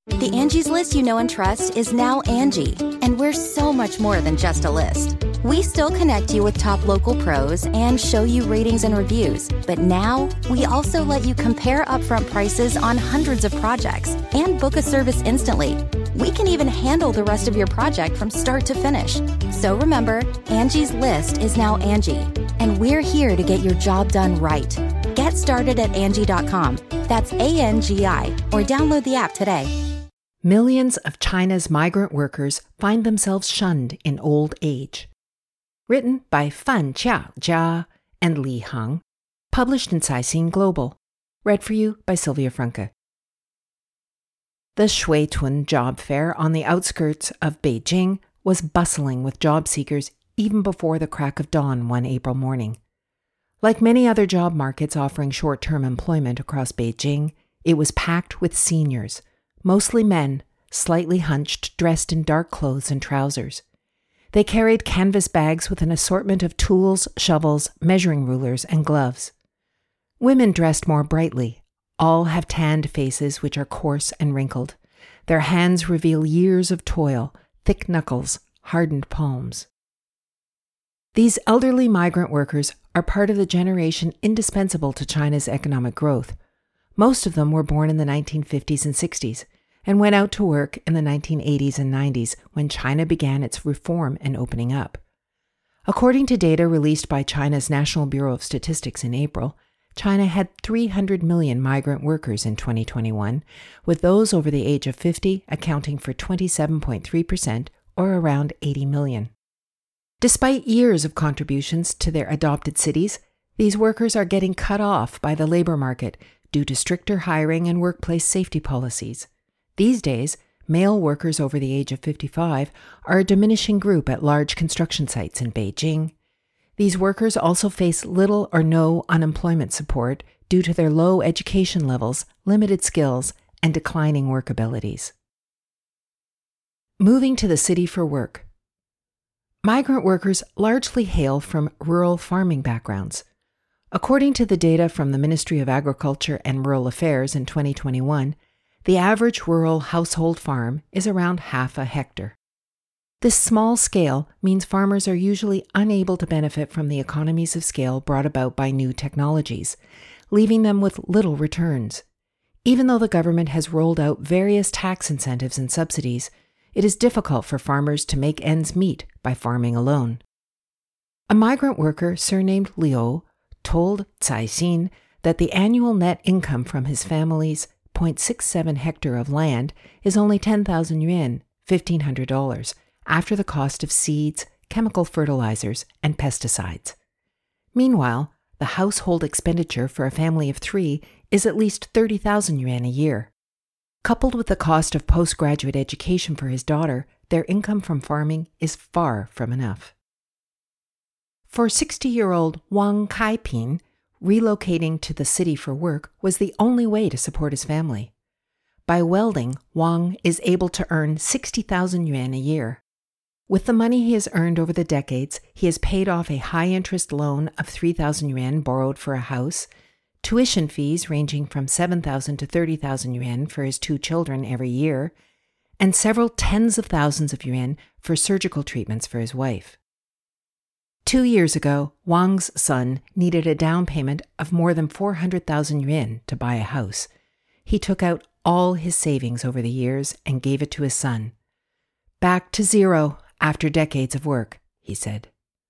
The Angie's List you know and trust is now Angie, and we're so much more than just a list. We still connect you with top local pros and show you ratings and reviews, but now we also let you compare upfront prices on hundreds of projects and book a service instantly. We can even handle the rest of your project from start to finish. So remember, Angie's List is now Angie, and we're here to get your job done right. Get started at Angie.com. That's ANGI, or download the app today. Millions of China's migrant workers find themselves shunned in old age. Written by Fan Qiajia and Li Heng. Published in Caixin Global. Read for you by Sylvia Franke. The Shuitun job fair on the outskirts of Beijing was bustling with job seekers even before the crack of dawn one April morning. Like many other job markets offering short-term employment across Beijing, it was packed with seniors, mostly men, slightly hunched, dressed in dark clothes and trousers. They carried canvas bags with an assortment of tools, shovels, measuring rulers, and gloves. Women dressed more brightly. All have tanned faces which are coarse and wrinkled. Their hands reveal years of toil, thick knuckles, hardened palms. These elderly migrant workers are part of the generation indispensable to China's economic growth. Most of them were born in the 1950s and 60s and went out to work in the 1980s and 90s when China began its reform and opening up. According to data released by China's National Bureau of Statistics in April, China had 300 million migrant workers in 2021, with those over the age of 50 accounting for 27.3%, or around 80 million. Despite years of contributions to their adopted cities, these workers are getting cut off by the labor market due to stricter hiring and workplace safety policies. These days, male workers over the age of 55 are a diminishing group at large construction sites in Beijing. These workers also face little or no unemployment support due to their low education levels, limited skills, and declining work abilities. Moving to the city for work. Migrant workers largely hail from rural farming backgrounds. According to the data from the Ministry of Agriculture and Rural Affairs in 2021, the average rural household farm is around half a hectare. This small scale means farmers are usually unable to benefit from the economies of scale brought about by new technologies, leaving them with little returns. Even though the government has rolled out various tax incentives and subsidies, it is difficult for farmers to make ends meet by farming alone. A migrant worker surnamed Liu told Caixin that the annual net income from his family's 0.67 hectare of land is only 10,000 yuan, $1,500, after the cost of seeds, chemical fertilizers, and pesticides. Meanwhile, the household expenditure for a family of 3 is at least 30,000 yuan a year. Coupled with the cost of postgraduate education for his daughter, their income from farming is far from enough. For 60-year-old Wang Kaiping, relocating to the city for work was the only way to support his family. By welding, Wang is able to earn 60,000 yuan a year. With the money he has earned over the decades, he has paid off a high-interest loan of 3,000 yuan borrowed for a house, tuition fees ranging from 7,000 to 30,000 yuan for his 2 children every year, and several tens of thousands of yuan for surgical treatments for his wife. 2 years ago, Wang's son needed a down payment of more than 400,000 yuan to buy a house. He took out all his savings over the years and gave it to his son. Back to zero after decades of work, he said.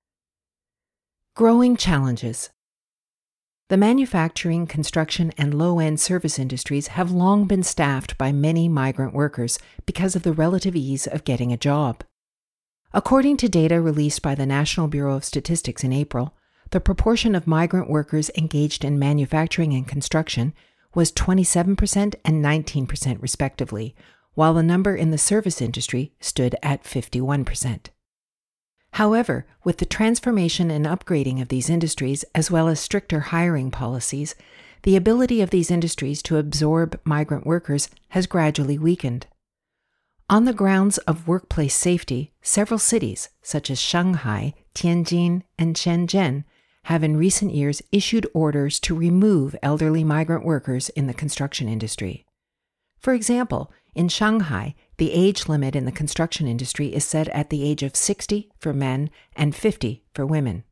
Growing challenges. The manufacturing, construction, and low-end service industries have long been staffed by many migrant workers because of the relative ease of getting a job. According to data released by the National Bureau of Statistics in April, the proportion of migrant workers engaged in manufacturing and construction was 27% and 19% respectively, while the number in the service industry stood at 51%. However, with the transformation and upgrading of these industries, as well as stricter hiring policies, the ability of these industries to absorb migrant workers has gradually weakened. On the grounds of workplace safety, several cities, such as Shanghai, Tianjin, and Shenzhen, have in recent years issued orders to remove elderly migrant workers in the construction industry. For example, in Shanghai, the age limit in the construction industry is set at the age of 60 for men and 50 for women.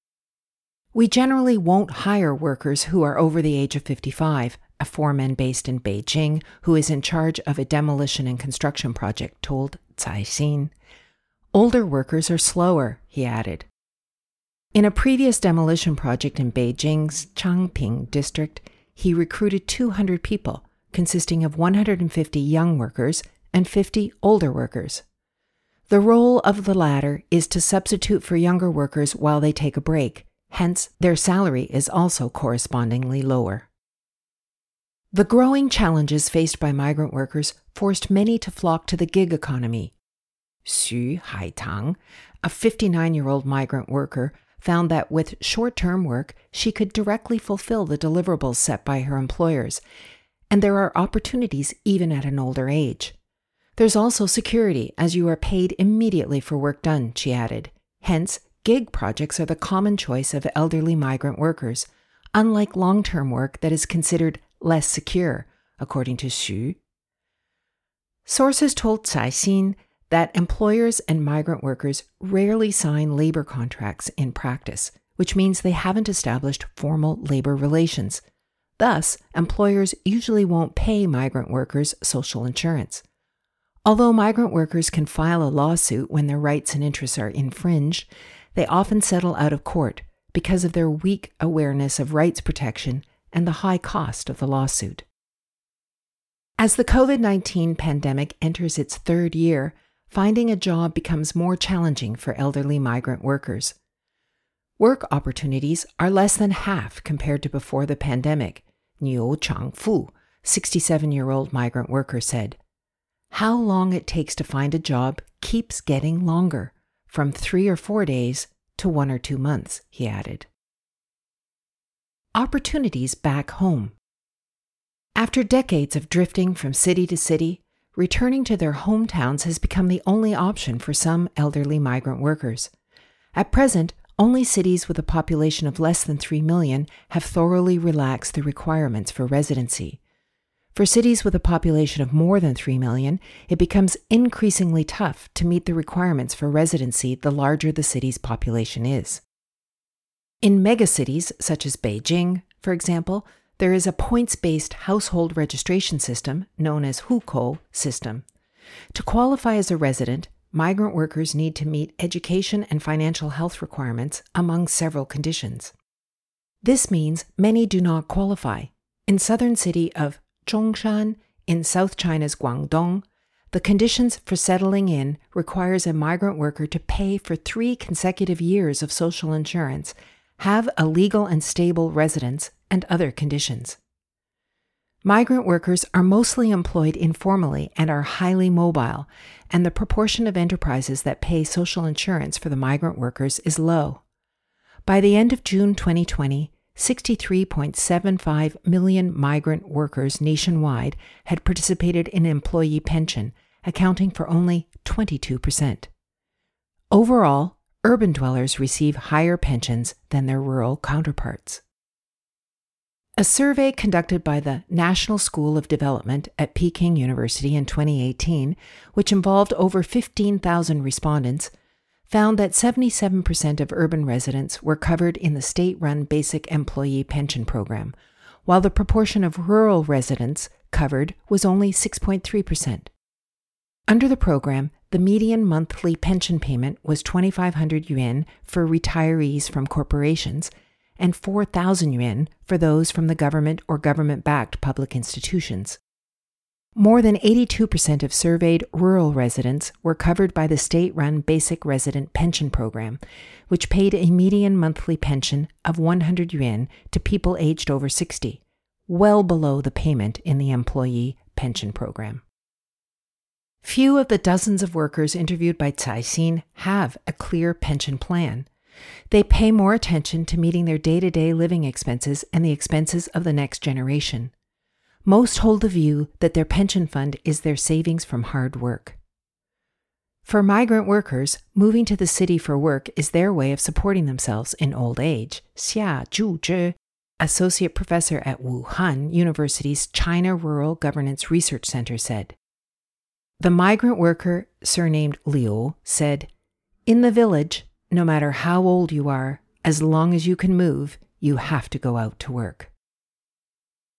We generally won't hire workers who are over the age of 55, a foreman based in Beijing who is in charge of a demolition and construction project told Caixin. Older workers are slower, he added. In a previous demolition project in Beijing's Changping district, he recruited 200 people, consisting of 150 young workers and 50 older workers. The role of the latter is to substitute for younger workers while they take a break, hence their salary is also correspondingly lower. The growing challenges faced by migrant workers forced many to flock to the gig economy. Xu Haitang, a 59-year-old migrant worker, found that with short-term work, she could directly fulfill the deliverables set by her employers, and there are opportunities even at an older age. There's also security, as you are paid immediately for work done, she added. Hence, gig projects are the common choice of elderly migrant workers, unlike long-term work that is considered less secure, according to Xu. Sources told Caixin that employers and migrant workers rarely sign labor contracts in practice, which means they haven't established formal labor relations. Thus, employers usually won't pay migrant workers social insurance. Although migrant workers can file a lawsuit when their rights and interests are infringed, they often settle out of court because of their weak awareness of rights protection and the high cost of the lawsuit. As the COVID-19 pandemic enters its third year, finding a job becomes more challenging for elderly migrant workers. Work opportunities are less than half compared to before the pandemic, Niu Changfu, 67-year-old migrant worker, said. How long it takes to find a job keeps getting longer, from 3 or 4 days to 1 or 2 months, he added. Opportunities back home. After decades of drifting from city to city, returning to their hometowns has become the only option for some elderly migrant workers. At present, only cities with a population of less than 3 million have thoroughly relaxed the requirements for residency. For cities with a population of more than 3 million, it becomes increasingly tough to meet the requirements for residency the larger the city's population is. In megacities such as Beijing, for example, there is a points-based household registration system known as Hukou system. To qualify as a resident, migrant workers need to meet education and financial health requirements among several conditions. This means many do not qualify. In southern city of Zhongshan, in South China's Guangdong, the conditions for settling in requires a migrant worker to pay for 3 consecutive years of social insurance, have a legal and stable residence, and other conditions. Migrant workers are mostly employed informally and are highly mobile, and the proportion of enterprises that pay social insurance for the migrant workers is low. By the end of June 2020, 63.75 million migrant workers nationwide had participated in employee pension, accounting for only 22%. Overall, urban dwellers receive higher pensions than their rural counterparts. A survey conducted by the National School of Development at Peking University in 2018, which involved over 15,000 respondents, found that 77% of urban residents were covered in the state-run Basic Employee Pension Program, while the proportion of rural residents covered was only 6.3%. Under the program, the median monthly pension payment was 2,500 yuan for retirees from corporations and 4,000 yuan for those from the government or government-backed public institutions. More than 82% of surveyed rural residents were covered by the state-run Basic Resident Pension Program, which paid a median monthly pension of 100 yuan to people aged over 60, well below the payment in the Employee Pension Program. Few of the dozens of workers interviewed by Caixin have a clear pension plan. They pay more attention to meeting their day-to-day living expenses and the expenses of the next generation. Most hold the view that their pension fund is their savings from hard work. For migrant workers, moving to the city for work is their way of supporting themselves in old age, 下住之, associate professor at Wuhan University's China Rural Governance Research Center, said. The migrant worker, surnamed Liu, said, "In the village, no matter how old you are, as long as you can move, you have to go out to work."